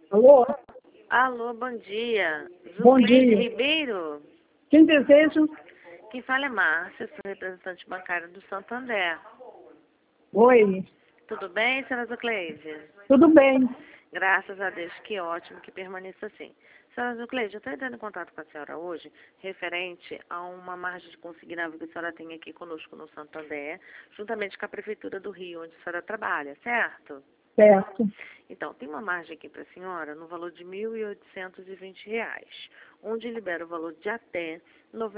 Alô? Alô, bom dia. Bom Zucleide dia. Ribeiro? Quem deseja? Quem fala é Márcia, sou representante bancária do Santander. Oi. Tudo bem, senhora Zucleide? Tudo bem? Graças a Deus, que ótimo que permaneça assim. Senhora Zucleide, eu estou entrando em contato com a senhora hoje, referente a uma margem de consignável que a senhora tem aqui conosco no Santander, juntamente com a Prefeitura do Rio, onde a senhora trabalha, certo? Certo. Então, tem uma margem aqui para a senhora no valor de R$ 1.820, onde libera o valor de até R$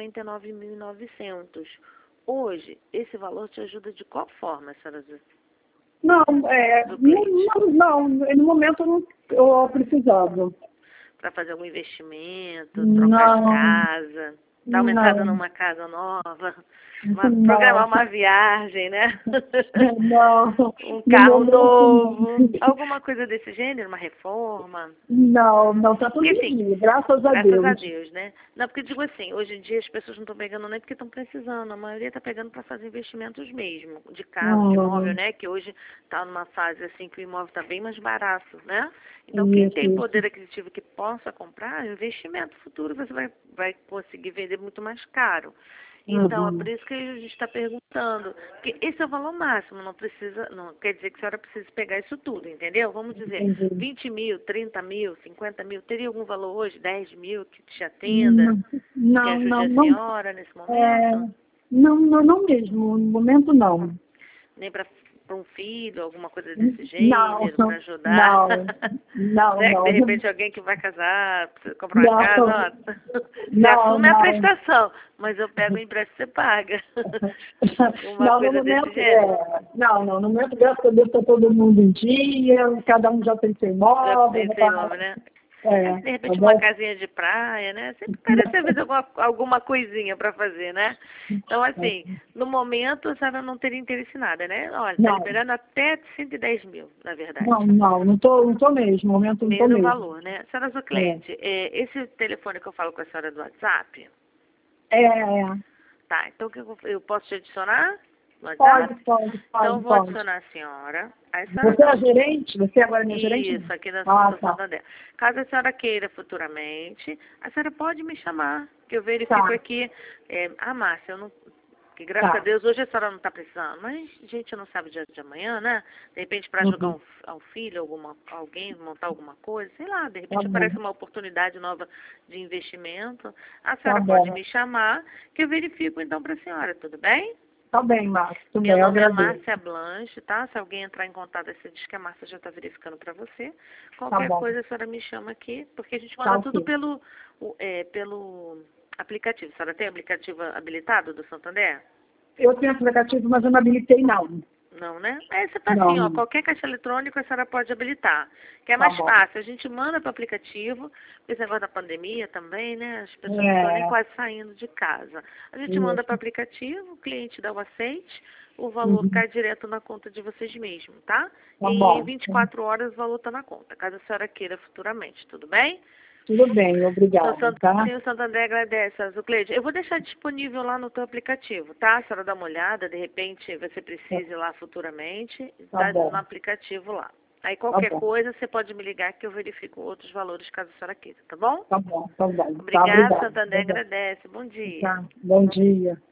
99.900. Hoje, esse valor te ajuda de qual forma, senhora Não, Zucleide? no momento eu não estou precisando. Para fazer algum investimento, trocar de Não, casa, dar uma entrada não, numa casa nova, programar não, uma viagem, né? não, Um no carro momento não. novo, alguma coisa desse gênero, uma reforma. Não, tá tudo Porque em assim, dia, graças a graças a Deus. Deus, né? Não, porque digo assim, hoje em dia as pessoas não estão pegando nem porque estão precisando, a maioria está pegando para fazer investimentos mesmo, de casa, de imóvel, Hum, né? Que hoje está numa fase assim que o imóvel está bem mais barato, né? Então quem tem isso. poder aquisitivo que possa comprar, investimento futuro você vai conseguir vender muito mais caro. Então, é Uhum. por isso que a gente está perguntando. Porque esse é o valor máximo, não precisa, não quer dizer que a senhora precise pegar isso tudo, entendeu? Vamos dizer, Entendi. 20 mil, 30 mil, 50 mil, teria algum valor hoje, 10 mil, que te atenda, Não, que não, ajude não, a não, senhora nesse é, momento? não mesmo, no momento não. Nem para um filho, alguma coisa desse Não, gênero, para ajudar? não, não, Né? Que de não, repente alguém que vai casar, precisa comprar uma casa, não, ó, você não, assume a não. prestação, mas eu pego o empréstimo e você paga. Uma Não, no coisa desse momento, gênero. no momento, graças a Deus, está todo mundo em dia, cada um já tem seu Já imóvel, pensei logo, né? é, De tá repente uma bom? casinha de praia, né? Sempre parece às vezes alguma coisinha para fazer, né? Então, assim, no momento a senhora não teria interesse em nada, né? Olha, tá Não, liberando até 110 mil, na não, verdade. não tô mesmo, no momento não tô Mesmo mesmo. valor, né? Senhora É, Zucleide, esse telefone que eu falo com a senhora do WhatsApp, é, tá? Então, eu posso te adicionar no pode, WhatsApp? pode, Então, eu pode, vou pode. adicionar a senhora. Aí a senhora Você dá é a gerente? Você agora é minha gerente? isso, aqui na Ah, Assunção tá, Santander. Caso a senhora queira futuramente, a senhora pode me chamar, que eu verifico tá, aqui. Márcia, eu não. Que graças a tá. Deus hoje a senhora não está precisando, mas a gente não sabe o dia de amanhã, né? De repente para jogar Uhum. ao filho, alguém, montar alguma coisa, sei lá, de Tá repente bom, aparece uma oportunidade nova de investimento. A tá senhora pode bom. me chamar, que eu verifico então para a senhora, tudo bem? Tá bem, Márcio, tudo Meu bem, eu nome é agradeço. Márcia Blanche, tá? Se alguém entrar em contato, você diz que a Márcia já está verificando para você. Tá Qualquer bom, coisa, a senhora me chama aqui, porque a gente tá manda tudo ok. pelo aplicativo. A senhora tem aplicativo habilitado do Santander? Eu tenho aplicativo, mas eu não habilitei não. Não, né? Aí você faz assim, ó, Não, qualquer caixa eletrônico a senhora pode habilitar, que é tá mais bom. fácil. A gente manda para o aplicativo, esse negócio da pandemia também, né? As pessoas não estão nem É, quase saindo de casa. A gente manda para o isso. aplicativo, o cliente dá o aceite, o valor Uhum. cai direto na conta de vocês mesmos, tá? Tá E em bom. 24 horas o valor está na conta, caso a senhora queira futuramente, tudo bem? Tudo bem, obrigado, tá? O Santander agradece, Zucleide. Eu vou deixar disponível lá no teu aplicativo, tá? A senhora dá uma olhada, de repente você precise lá futuramente, Tá tá no bom, aplicativo lá. Aí tá qualquer bom, coisa você pode me ligar que eu verifico outros valores caso a senhora queira, tá bom? tá bom, tá bom. Tá, Obrigada, obrigado. Santander agradece. Bom dia. Tá, bom dia.